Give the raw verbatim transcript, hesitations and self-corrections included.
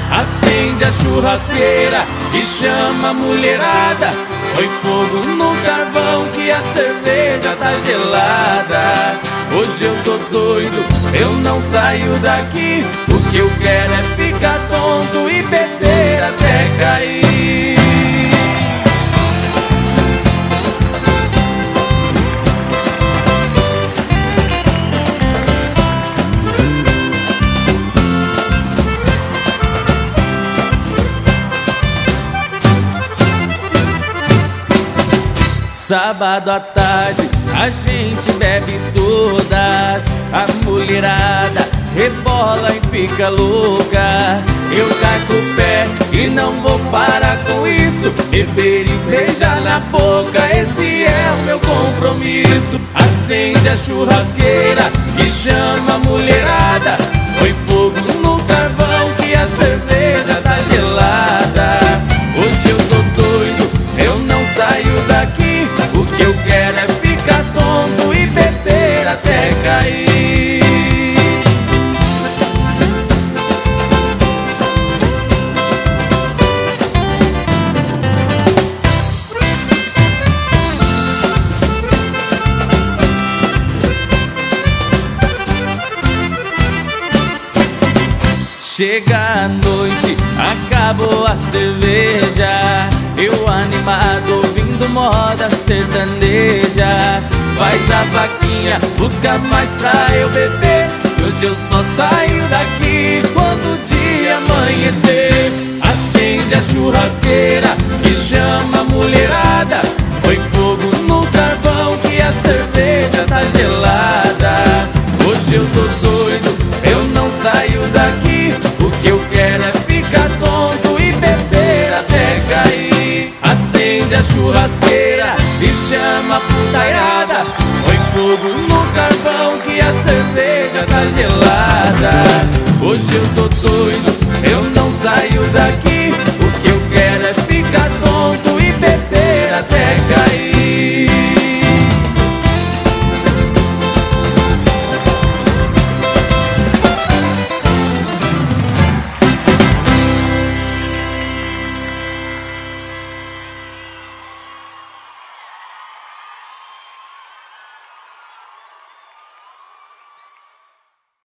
acende a churrasqueira e chama a mulherada. Põe fogo no carvão que a cerveja tá gelada. Hoje eu tô doido, eu não saio daqui. O que eu quero é ficar tonto e beber até cair. Sábado à tarde a gente bebe todas, a mulherada rebola e fica louca. Eu cago o pé e não vou parar com isso. Beber e beijar na boca, esse é o meu compromisso. Acende a churrasqueira e chama a mulherada. Põe fogo no carvão que a cerveja tá gelada. Hoje eu tô doido, eu não saio daqui. O que eu quero é ficar tonto e beber até cair. Chega a noite, acabou a cerveja. Eu animado ouvindo moda sertaneja. Faz a vaquinha, busca mais pra eu beber. Hoje eu só saio daqui quando o dia amanhecer. Acende a churrasqueira e chama a mulherada. Põe fogo no carvão que a cerveja tá gelada. Hoje eu tô doido, eu não saio daqui. O que eu quero é ficar tonto e beber até cair. Acende a churrasqueira e chama a putaiada. Põe fogo no carvão que a cerveja tá gelada. Hoje eu tô doido, eu não saio daqui.